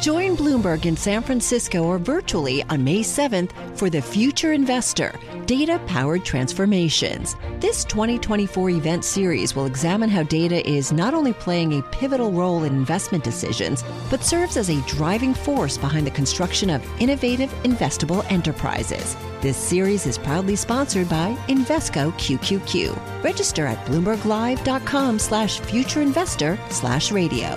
Join Bloomberg in San Francisco or virtually on May 7th for The Future Investor, Data-Powered Transformations. This 2024 event series will examine how data is not only playing a pivotal role in investment decisions, but serves as a driving force behind the construction of innovative, investable enterprises. This series is proudly sponsored by Invesco QQQ. Register at bloomberglive.com/futureinvestor/radio.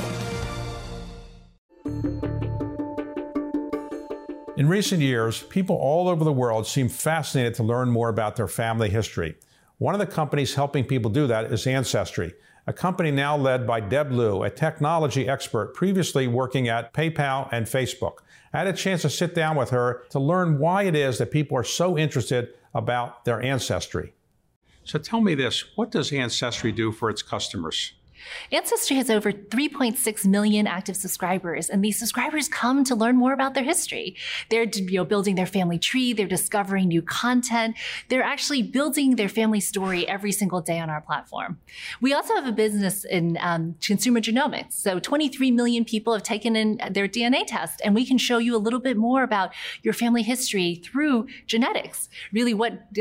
In recent years, people all over the world seem fascinated to learn more about their family history. One of the companies helping people do that is Ancestry, a company now led by Deb Liu, a technology expert previously working at PayPal and Facebook. I had a chance to sit down with her to learn why it is that people are so interested about their ancestry. So tell me this, what does Ancestry do for its customers? Ancestry has over 3.6 million active subscribers, and these subscribers come to learn more about their history. They're building their family tree, they're discovering new content, they're actually building their family story every single day on our platform. We also have a business in consumer genomics. So 23 million people have taken in their DNA test, and we can show you a little bit more about your family history through genetics, really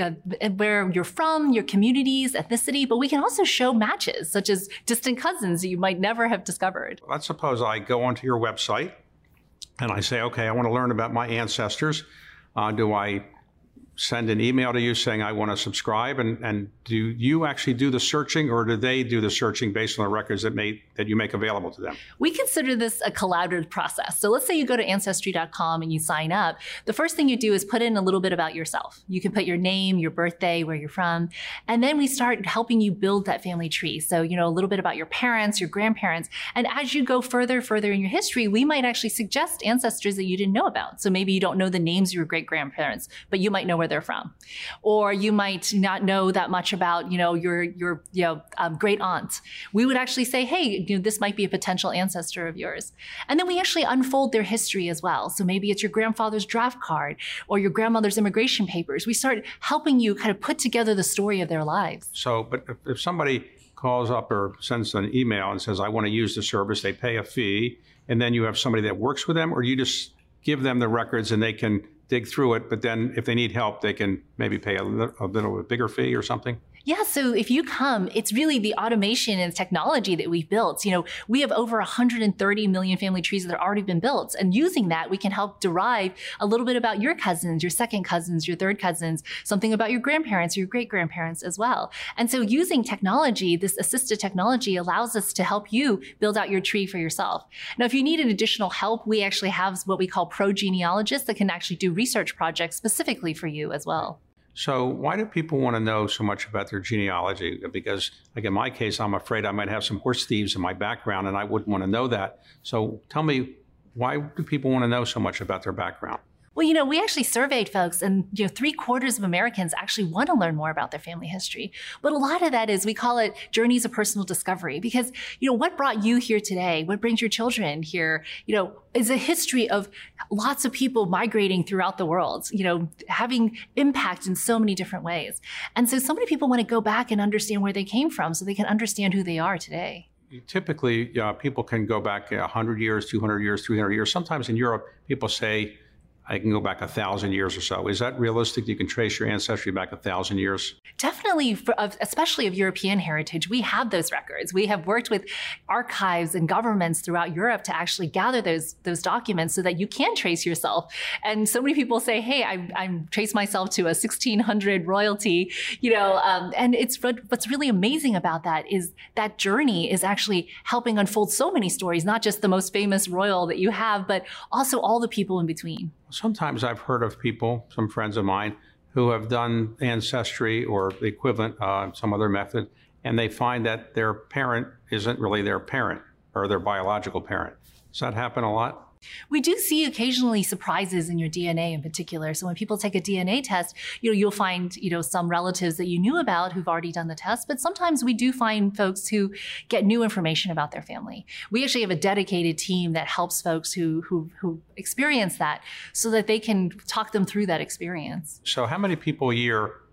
where you're from, your communities, ethnicity, but we can also show matches, such as distant cousins you might never have discovered. Let's suppose I go onto your website and I say, okay, I want to learn about my ancestors. Do I send an email to you saying I want to subscribe? And do you actually do the searching, or do they do the searching based on the records that you make available to them? We consider this a collaborative process. So let's say you go to Ancestry.com and you sign up. The first thing you do is put in a little bit about yourself. You can put your name, your birthday, where you're from, and then we start helping you build that family tree. So, a little bit about your parents, your grandparents, and as you go further in your history, we might actually suggest ancestors that you didn't know about. So maybe you don't know the names of your great-grandparents, but you might know where they're from. Or you might not know that much about, your great aunt. We would actually say, hey, this might be a potential ancestor of yours. And then we actually unfold their history as well. So maybe it's your grandfather's draft card or your grandmother's immigration papers. We start helping you kind of put together the story of their lives. So, but if somebody calls up or sends an email and says, I want to use the service, they pay a fee, and then you have somebody that works with them, or you just give them the records and they can dig through it, but then if they need help, they can maybe pay a little bigger fee or something? Yeah, so if you come, it's really the automation and technology that we've built. We have over 130 million family trees that have already been built. And using that, we can help derive a little bit about your cousins, your second cousins, your third cousins, something about your grandparents, your great-grandparents as well. And so using technology, this assisted technology allows us to help you build out your tree for yourself. Now, if you need an additional help, we actually have what we call pro genealogists that can actually do research projects specifically for you as well. So why do people want to know so much about their genealogy? Because, like in my case, I'm afraid I might have some horse thieves in my background, and I wouldn't want to know that. So tell me, why do people want to know so much about their background? Well, we actually surveyed folks, and 3/4 of Americans actually want to learn more about their family history. But a lot of that is, we call it journeys of personal discovery, because, what brought you here today, what brings your children here, is a history of lots of people migrating throughout the world, having impact in so many different ways. And so many people want to go back and understand where they came from so they can understand who they are today. Typically, people can go back 100 years, 200 years, 300 years. Sometimes in Europe, people say, I can go back 1,000 years or so. Is that realistic? You can trace your ancestry back 1,000 years? Definitely, especially of European heritage, we have those records. We have worked with archives and governments throughout Europe to actually gather those documents so that you can trace yourself. And so many people say, hey, I trace myself to a 1600 royalty, and what's really amazing about that is that journey is actually helping unfold so many stories, not just the most famous royal that you have, but also all the people in between. Sometimes I've heard of people, some friends of mine, who have done Ancestry or the equivalent, some other method, and they find that their parent isn't really their parent or their biological parent. Does that happen a lot? We do see occasionally surprises in your DNA in particular. So when people take a DNA test, you'll find, some relatives that you knew about who've already done the test. But sometimes we do find folks who get new information about their family. We actually have a dedicated team that helps folks who experience that so that they can talk them through that experience. So how many people a year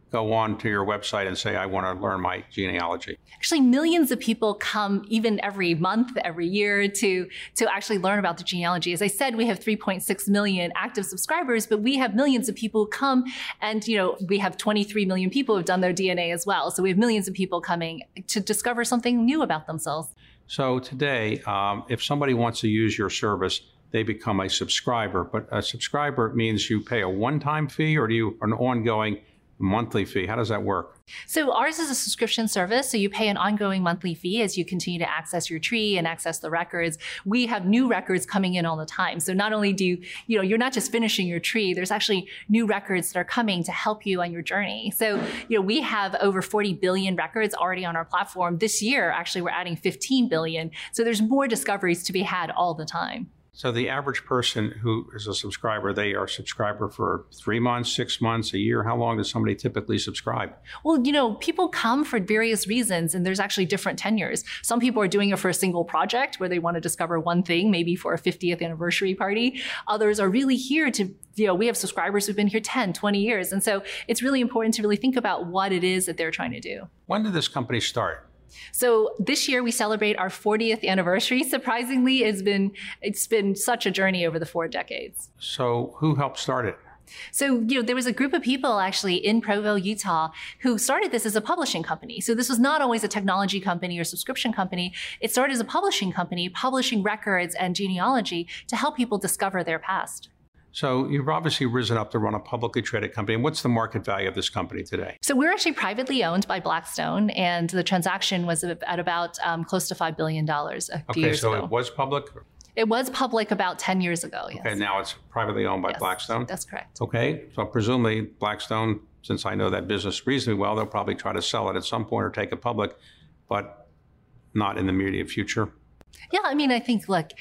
go on to your website and say, I want to learn my genealogy? Actually, millions of people come even every month, every year to actually learn about the genealogy. As I said, we have 3.6 million active subscribers, but we have millions of people who come, and we have 23 million people who have done their DNA as well. So we have millions of people coming to discover something new about themselves. So today, if somebody wants to use your service, they become a subscriber. But a subscriber means you pay a one-time fee, or do you an ongoing monthly fee? How does that work? So ours is a subscription service. So you pay an ongoing monthly fee as you continue to access your tree and access the records. We have new records coming in all the time. So not only do you're not just finishing your tree, there's actually new records that are coming to help you on your journey. So, we have over 40 billion records already on our platform. This year, actually, we're adding 15 billion. So there's more discoveries to be had all the time. So the average person who is a subscriber, they are a subscriber for 3 months, 6 months, a year. How long does somebody typically subscribe? Well, people come for various reasons, and there's actually different tenures. Some people are doing it for a single project where they want to discover one thing, maybe for a 50th anniversary party. Others are really here to, we have subscribers who've been here 10, 20 years. And so it's really important to really think about what it is that they're trying to do. When did this company start? So this year we celebrate our 40th anniversary. Surprisingly, it's been such a journey over the 4 decades. So who helped start it? So, there was a group of people actually in Provo, Utah, who started this as a publishing company. So this was not always a technology company or subscription company. It started as a publishing company, publishing records and genealogy to help people discover their past. So you've obviously risen up to run a publicly traded company. And what's the market value of this company today? So we're actually privately owned by Blackstone, and the transaction was at about close to $5 billion a few years ago. Okay, so it was public? It was public about 10 years ago, yes. Okay, now it's privately owned by Blackstone? That's correct. Okay, so presumably Blackstone, since I know that business reasonably well, they'll probably try to sell it at some point or take it public, but not in the immediate future. Yeah, I think, look,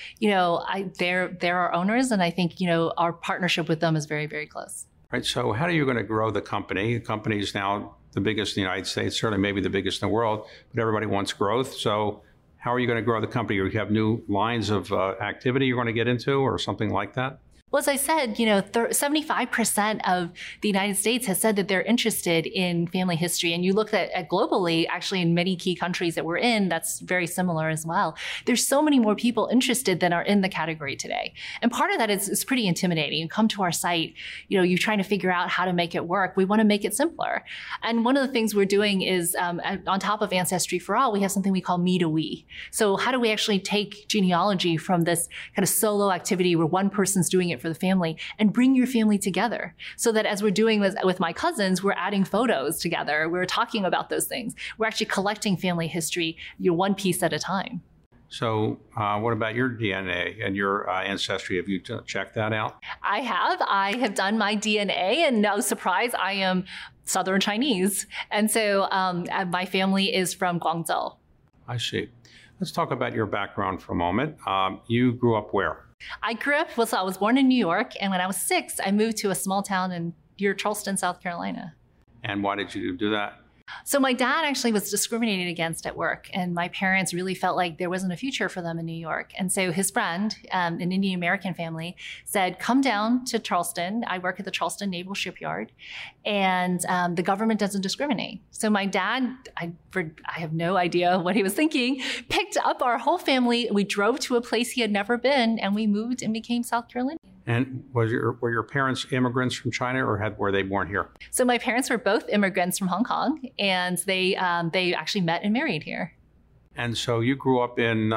they're our owners, and I think, our partnership with them is very, very close. Right. So how are you going to grow the company? The company is now the biggest in the United States, certainly maybe the biggest in the world, but everybody wants growth. So how are you going to grow the company? Or you have new lines of activity you're going to get into or something like that? Well, as I said, 75% of the United States has said that they're interested in family history. And you look at globally, actually in many key countries that we're in, that's very similar as well. There's so many more people interested than are in the category today. And part of that is pretty intimidating. You come to our site, you're trying to figure out how to make it work. We want to make it simpler. And one of the things we're doing is on top of Ancestry for All, we have something we call Me to We. So how do we actually take genealogy from this kind of solo activity where one person's doing it for the family and bring your family together, so that as we're doing this with my cousins, we're adding photos together. We're talking about those things. We're actually collecting family history, one piece at a time. So what about your DNA and your ancestry? Have you checked that out? I have done my DNA, and no surprise, I am Southern Chinese. And so my family is from Guangzhou. I see. Let's talk about your background for a moment. You grew up where? I was born in New York, and when I was 6, I moved to a small town near Charleston, South Carolina. And why did you do that? So my dad actually was discriminated against at work, and my parents really felt like there wasn't a future for them in New York. And so his friend, an Indian American family, said, come down to Charleston. I work at the Charleston Naval Shipyard, and the government doesn't discriminate. So my dad, I have no idea what he was thinking, picked up our whole family. We drove to a place he had never been, and we moved and became South Carolinians. And were your parents immigrants from China, or were they born here? So my parents were both immigrants from Hong Kong, and they actually met and married here. And so you grew up in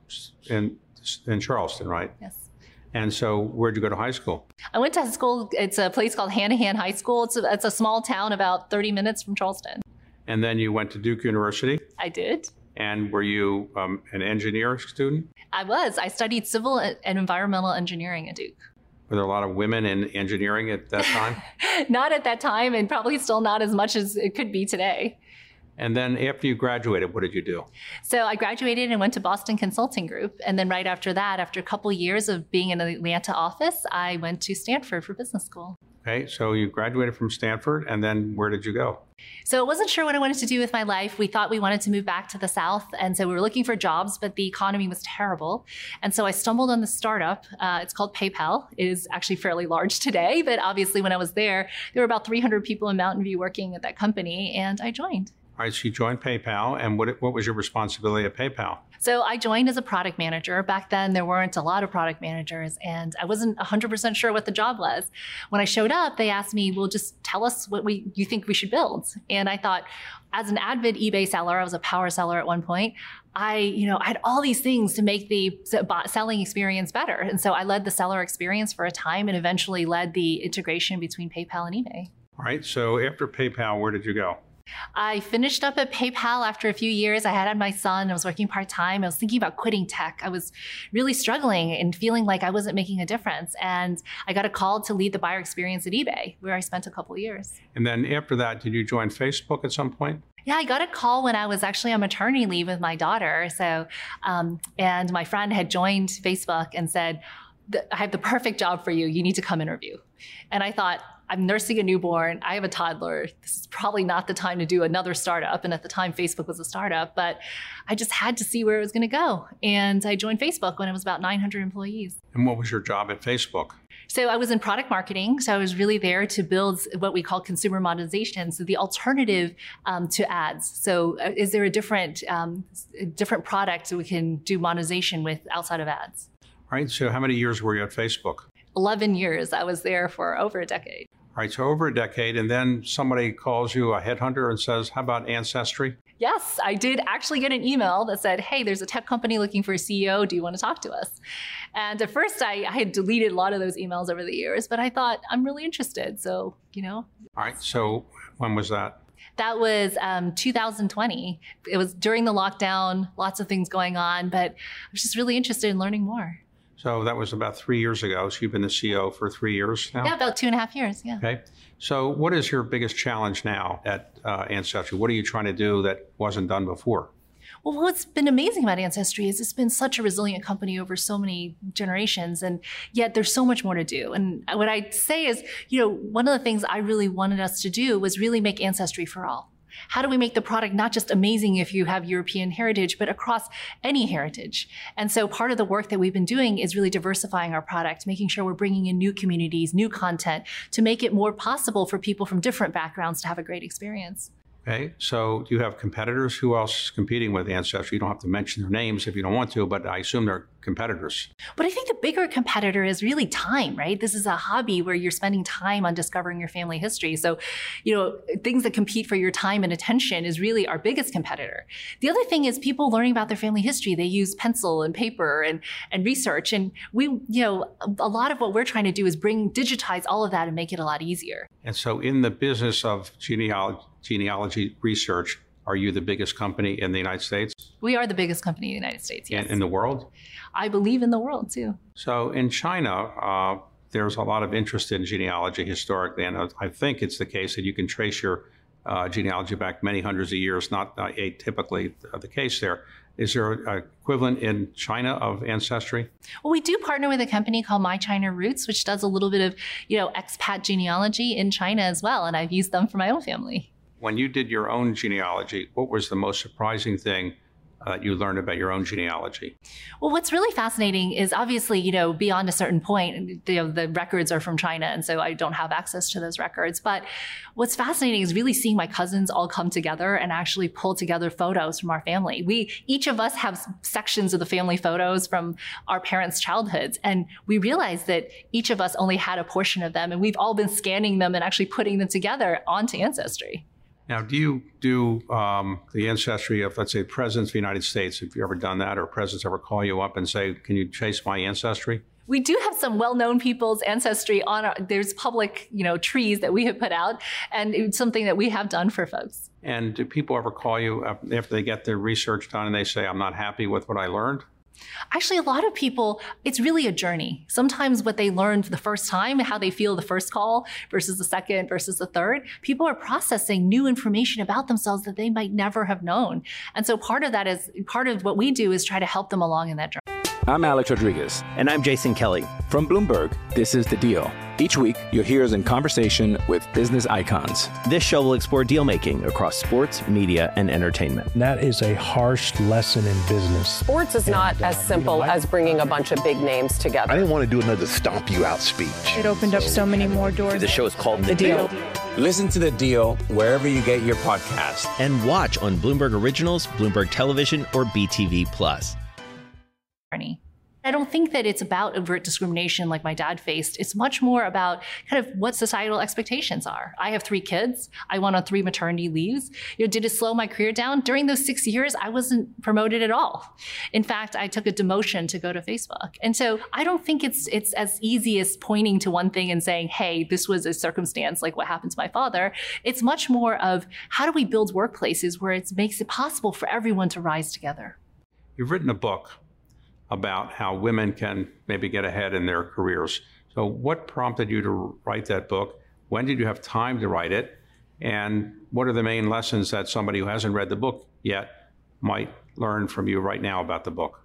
Charleston, right? Yes. And so where'd you go to high school? I went to school. It's a place called Hanahan High School. It's a small town about 30 minutes from Charleston. And then you went to Duke University? I did. And were you an engineer student? I was. I studied civil and environmental engineering at Duke. Were there a lot of women in engineering at that time? Not at that time, and probably still not as much as it could be today. And then after you graduated, what did you do? So I graduated and went to Boston Consulting Group. And then right after that, after a couple years of being in the Atlanta office, I went to Stanford for business school. Okay, so you graduated from Stanford, and then where did you go? So I wasn't sure what I wanted to do with my life. We thought we wanted to move back to the South. And so we were looking for jobs, but the economy was terrible. And so I stumbled on this startup. It's called PayPal. It is actually fairly large today, but obviously when I was there were about 300 people in Mountain View working at that company, and I joined. All right, so you joined PayPal, and what was your responsibility at PayPal? So I joined as a product manager. Back then, there weren't a lot of product managers, and I wasn't 100% sure what the job was. When I showed up, they asked me, well, just tell us what you think we should build. And I thought, as an avid eBay seller, I was a power seller at one point, I had all these things to make the selling experience better. And so I led the seller experience for a time and eventually led the integration between PayPal and eBay. All right, so after PayPal, where did you go? I finished up at PayPal after a few years. I had my son. I was working part-time. I was thinking about quitting tech. I was really struggling and feeling like I wasn't making a difference. And I got a call to lead the buyer experience at eBay, where I spent a couple of years. And then after that, did you join Facebook at some point? Yeah, I got a call when I was actually on maternity leave with my daughter. So, and my friend had joined Facebook and said, I have the perfect job for you. You need to come interview. And I thought, I'm nursing a newborn. I have a toddler. This is probably not the time to do another startup. And at the time, Facebook was a startup, but I just had to see where it was going to go. And I joined Facebook when it was about 900 employees. And what was your job at Facebook? So I was in product marketing. So I was really there to build what we call consumer monetization. So the alternative to ads. So is there a different product that we can do monetization with outside of ads? All right. So how many years were you at Facebook? 11 years. I was there for over a decade. All right, so over a decade, and then somebody calls you a headhunter and says, how about Ancestry? Yes, I did actually get an email that said, hey, there's a tech company looking for a CEO. Do you want to talk to us? And at first, I had deleted a lot of those emails over the years, but I thought, I'm really interested. So, All right, so when was that? That was 2020. It was during the lockdown, lots of things going on, but I was just really interested in learning more. So that was about 3 years ago. So you've been the CEO for 3 years now? Yeah, about 2.5 years, yeah. Okay. So what is your biggest challenge now at Ancestry? What are you trying to do that wasn't done before? Well, what's been amazing about Ancestry is it's been such a resilient company over so many generations, and yet there's so much more to do. And what I'd say is, one of the things I really wanted us to do was really make Ancestry for all. How do we make the product not just amazing if you have European heritage, but across any heritage? And so part of the work that we've been doing is really diversifying our product, making sure we're bringing in new communities, new content to make it more possible for people from different backgrounds to have a great experience. Okay, so do you have competitors? Who else is competing with Ancestry? You don't have to mention their names if you don't want to, but I assume they're competitors. But I think the bigger competitor is really time, right? This is a hobby where you're spending time on discovering your family history. So, things that compete for your time and attention is really our biggest competitor. The other thing is people learning about their family history. They use pencil and paper and research. And we, a lot of what we're trying to do is digitize all of that and make it a lot easier. And so in the business of genealogy research, are you the biggest company in the United States? We are the biggest company in the United States, yes. And in the world? I believe in the world, too. So in China, there's a lot of interest in genealogy historically, and I think it's the case that you can trace your genealogy back many hundreds of years, not atypically the case there. Is there an equivalent in China of Ancestry? Well, we do partner with a company called My China Roots, which does a little bit of, expat genealogy in China as well, and I've used them for my own family. When you did your own genealogy, what was the most surprising thing you learned about your own genealogy? Well, what's really fascinating is obviously, beyond a certain point, the records are from China, and so I don't have access to those records. But what's fascinating is really seeing my cousins all come together and actually pull together photos from our family. Each of us have sections of the family photos from our parents' childhoods, and we realized that each of us only had a portion of them, and we've all been scanning them and actually putting them together onto Ancestry. Now, do you do the ancestry of, let's say, presidents of the United States? Have you ever done that, or presidents ever call you up and say, can you trace my ancestry? We do have some well-known people's ancestry there's public, trees that we have put out, and it's something that we have done for folks. And do people ever call you after they get their research done and they say, I'm not happy with what I learned? Actually, a lot of people, it's really a journey. Sometimes what they learned the first time, how they feel the first call versus the second versus the third, people are processing new information about themselves that they might never have known. And so part of what we do is try to help them along in that journey. I'm Alex Rodriguez. And I'm Jason Kelly. From Bloomberg, this is The Deal. Each week, you'll hear us in conversation with business icons. This show will explore deal-making across sports, media, and entertainment. That is a harsh lesson in business. Sports is not as simple as bringing a bunch of big names together. I didn't want to do another stomp you out speech. It opened up so many more doors. The show is called The Deal. Listen to The Deal wherever you get your podcast. And watch on Bloomberg Originals, Bloomberg Television, or BTV+. I don't think that it's about overt discrimination like my dad faced. It's much more about kind of what societal expectations are. I have 3 kids. I went on 3 maternity leaves. Did it slow my career down? During those 6 years, I wasn't promoted at all. In fact, I took a demotion to go to Facebook. And so I don't think it's as easy as pointing to one thing and saying, hey, this was a circumstance like what happened to my father. It's much more of how do we build workplaces where it makes it possible for everyone to rise together. You've written a book about how women can maybe get ahead in their careers. So what prompted you to write that book? When did you have time to write it? And what are the main lessons that somebody who hasn't read the book yet might learn from you right now about the book?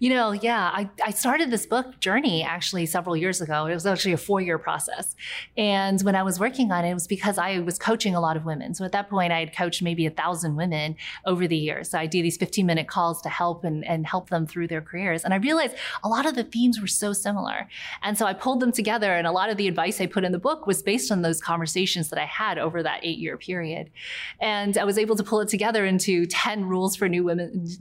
I started this book journey actually several years ago. It was actually a 4-year process. And when I was working on it, it was because I was coaching a lot of women. So at that point, I had coached maybe 1,000 women over the years. So I do these 15-minute calls to help and help them through their careers. And I realized a lot of the themes were so similar. And so I pulled them together. And a lot of the advice I put in the book was based on those conversations that I had over that 8-year period. And I was able to pull it together into 10 rules for new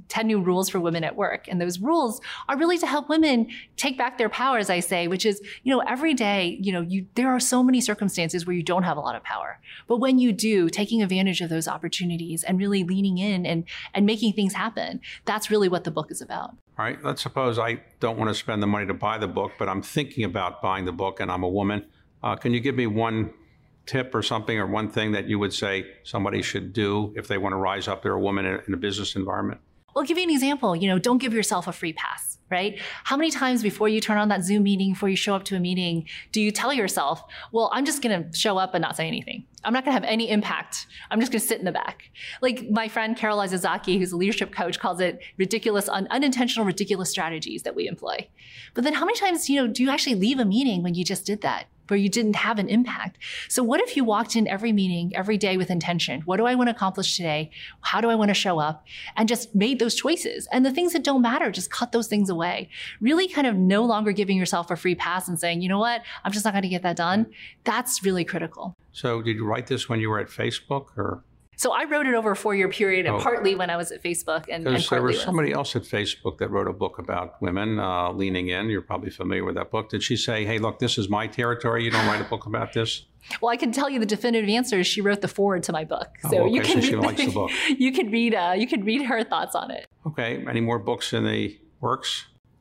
women at work. And those rules are really to help women take back their power, as I say, which is, every day, there are so many circumstances where you don't have a lot of power. But when you do, taking advantage of those opportunities and really leaning in and making things happen, that's really what the book is about. All right, let's suppose I don't want to spend the money to buy the book, but I'm thinking about buying the book and I'm a woman. Can you give me one tip or something or one thing that you would say somebody should do if they want to rise up? They're a woman in a business environment. I'll give you an example. Don't give yourself a free pass, right? How many times before you turn on that Zoom meeting, before you show up to a meeting, do you tell yourself, well, I'm just going to show up and not say anything. I'm not going to have any impact. I'm just going to sit in the back. Like my friend Carol Izazaki, who's a leadership coach, calls it unintentional, ridiculous strategies that we employ. But then how many times, do you actually leave a meeting when you just did that, where you didn't have an impact? So what if you walked in every meeting, every day with intention? What do I want to accomplish today? How do I want to show up? And just made those choices. And the things that don't matter, just cut those things away. Really kind of no longer giving yourself a free pass and saying, you know what, I'm just not going to get that done. That's really critical. So did you write this when you were at Facebook or? So I wrote it over a 4-year period, and partly when I was at Facebook, and partly there was somebody else at Facebook that wrote a book about women leaning in. You're probably familiar with that book. Did she say, hey, look, this is my territory. You don't write a book about this? Well, I can tell you the definitive answer is she wrote the foreword to my book. So you can she likes the book. You can read her thoughts on it. Okay. Any more books in the works?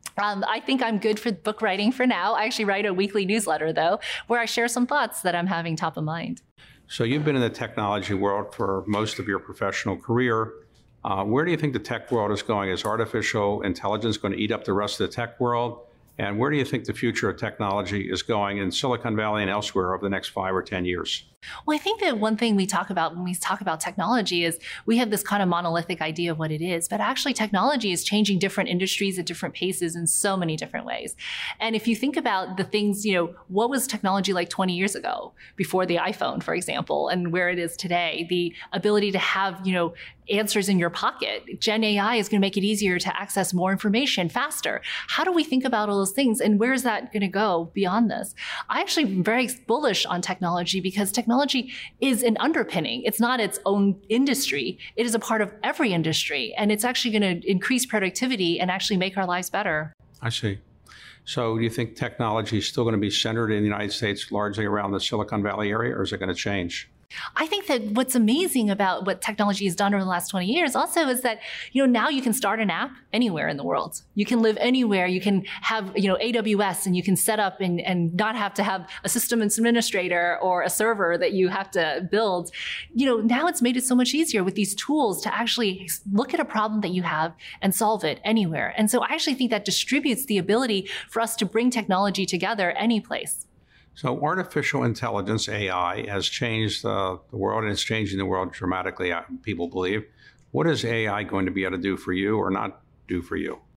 I think I'm good for book writing for now. I actually write a weekly newsletter, though, where I share some thoughts that I'm having top of mind. So you've been in the technology world for most of your professional career. Where do you think the tech world is going? Is artificial intelligence going to eat up the rest of the tech world? And where do you think the future of technology is going in Silicon Valley and elsewhere over the next 5 or 10 years? Well, I think that one thing we talk about when we talk about technology is we have this kind of monolithic idea of what it is, but actually technology is changing different industries at different paces in so many different ways. And if you think about the things, what was technology like 20 years ago before the iPhone, for example, and where it is today, the ability to have, answers in your pocket. Gen AI is going to make it easier to access more information faster. How do we think about all those things? And where is that going to go beyond this? I actually am very bullish on technology because technology is an underpinning. It's not its own industry. It is a part of every industry. And it's actually going to increase productivity and actually make our lives better. I see. So do you think technology is still going to be centered in the United States largely around the Silicon Valley area, or is it going to change? I think that what's amazing about what technology has done over the last 20 years also is that, now you can start an app anywhere in the world. You can live anywhere. You can have, AWS, and you can set up and not have to have a system administrator or a server that you have to build. Now it's made it so much easier with these tools to actually look at a problem that you have and solve it anywhere. And so I actually think that distributes the ability for us to bring technology together any place. So artificial intelligence, AI, has changed the world, and it's changing the world dramatically, people believe. What is AI going to be able to do for you or not do for you?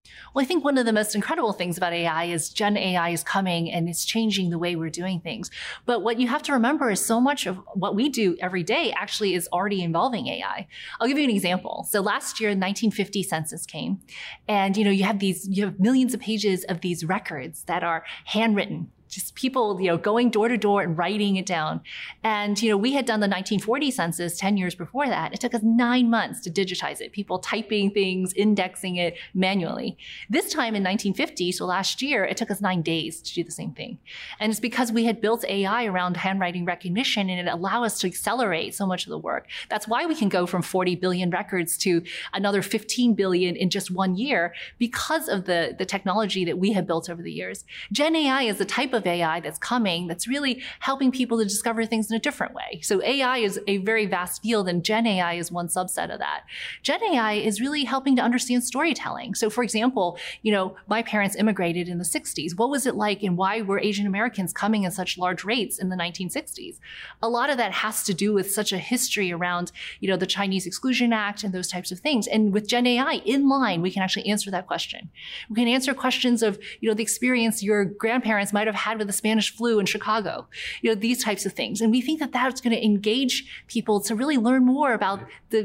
Well, I think one of the most incredible things about AI is Gen AI is coming and it's changing the way we're doing things. But what you have to remember is so much of what we do every day actually is already involving AI. I'll give you an example. So last year, the 1950 census came, and you have millions of pages of these records that are handwritten. Just people, going door to door and writing it down. And, we had done the 1940 census 10 years before that. It took us 9 months to digitize it. People typing things, indexing it manually. This time in 1950, so last year, it took us 9 days to do the same thing. And it's because we had built AI around handwriting recognition, and it allowed us to accelerate so much of the work. That's why we can go from 40 billion records to another 15 billion in just 1 year, because of the technology that we have built over the years. Gen AI is the type of AI that's coming that's really helping people to discover things in a different way. So AI is a very vast field, and Gen AI is one subset of that. Gen AI is really helping to understand storytelling. So for example, my parents immigrated in the 60s. What was it like, and why were Asian Americans coming in such large rates in the 1960s? A lot of that has to do with such a history around, the Chinese Exclusion Act and those types of things. And with Gen AI in line, we can actually answer that question. We can answer questions of, the experience your grandparents might have had with the Spanish flu in Chicago, these types of things. And we think that that's going to engage people to really learn more about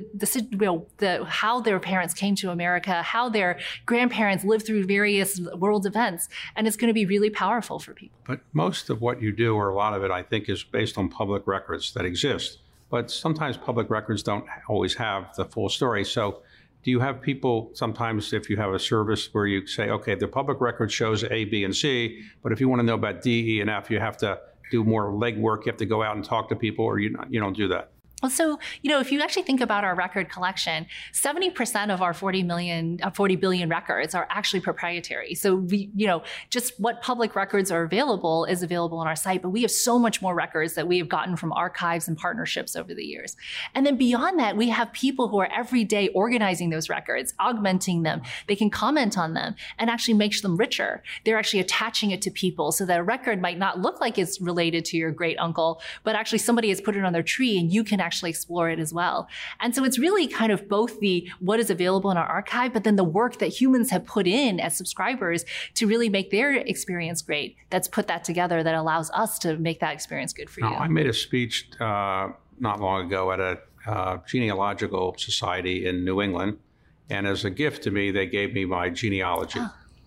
how their parents came to America, how their grandparents lived through various world events. And it's going to be really powerful for people. But most of what you do, or a lot of it, I think, is based on public records that exist. But sometimes public records don't always have the full story. So do you have people sometimes, if you have a service where you say, okay, the public record shows A, B, and C, but if you want to know about D, E, and F, you have to do more legwork, you have to go out and talk to people, or you don't do that? Well, so, if you actually think about our record collection, 70% of our 40 billion records are actually proprietary. So we, just what public records are available is available on our site, but we have so much more records that we have gotten from archives and partnerships over the years. And then beyond that, we have people who are every day organizing those records, augmenting them. They can comment on them and actually make them richer. They're actually attaching it to people so that a record might not look like it's related to your great uncle, but actually somebody has put it on their tree and you can actually explore it as well. And so it's really kind of both the what is available in our archive, but then the work that humans have put in as subscribers to really make their experience great. That's put that together that allows us to make that experience good for you. I made a speech not long ago at a genealogical society in New England. And as a gift to me, they gave me my genealogy.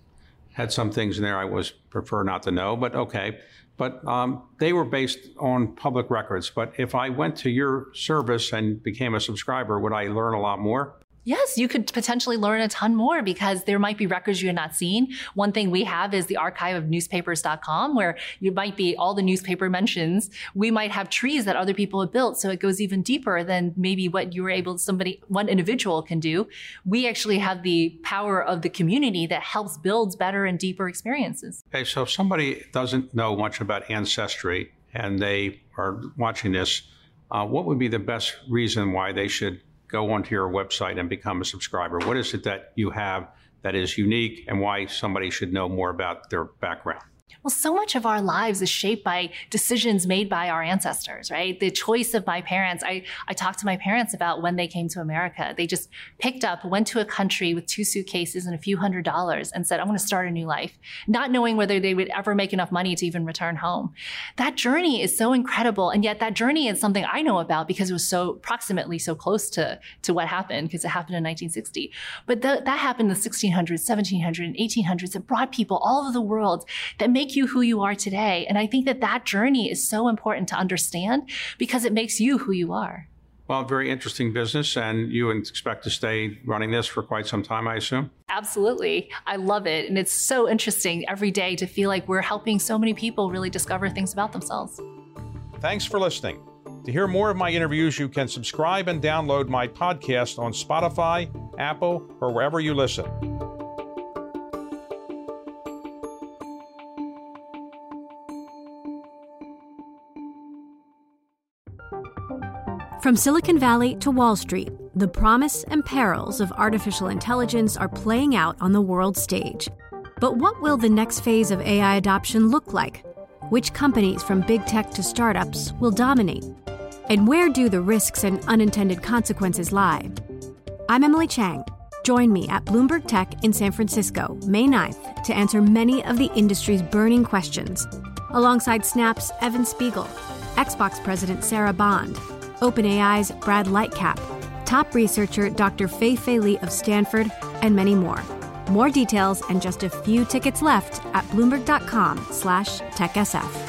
Had some things in there I prefer not to know, but okay. But they were based on public records. But if I went to your service and became a subscriber, would I learn a lot more? Yes, you could potentially learn a ton more because there might be records you had not seen. One thing we have is the archive of newspapers.com, where you might be all the newspaper mentions. We might have trees that other people have built, so it goes even deeper than maybe what you were able one individual can do. We actually have the power of the community that helps build better and deeper experiences. Okay, so if somebody doesn't know much about Ancestry and they are watching this, what would be the best reason why they should go onto your website and become a subscriber? What is it that you have that is unique, and why somebody should know more about their background? Well, so much of our lives is shaped by decisions made by our ancestors, right? The choice of my parents. I talked to my parents about when they came to America. They just went to a country with 2 suitcases and a few $100s and said, I want to start a new life, not knowing whether they would ever make enough money to even return home. That journey is so incredible. And yet that journey is something I know about because it was so proximately so close to what happened, because it happened in 1960. But that happened in the 1600s, 1700s, and 1800s. It brought people all over the world that make you who you are today. And I think that journey is so important to understand because it makes you who you are. Well, very interesting business, and you expect to stay running this for quite some time, I assume? Absolutely. I love it. And it's so interesting every day to feel like we're helping so many people really discover things about themselves. Thanks for listening. To hear more of my interviews, you can subscribe and download my podcast on Spotify, Apple, or wherever you listen. From Silicon Valley to Wall Street, the promise and perils of artificial intelligence are playing out on the world stage. But what will the next phase of AI adoption look like? Which companies, from big tech to startups, will dominate? And where do the risks and unintended consequences lie? I'm Emily Chang. Join me at Bloomberg Tech in San Francisco, May 9th, to answer many of the industry's burning questions, alongside Snap's Evan Spiegel, Xbox President Sarah Bond, OpenAI's Brad Lightcap, top researcher Dr. Fei Li of Stanford, and many more. More details and just a few tickets left at Bloomberg.com/TechSF.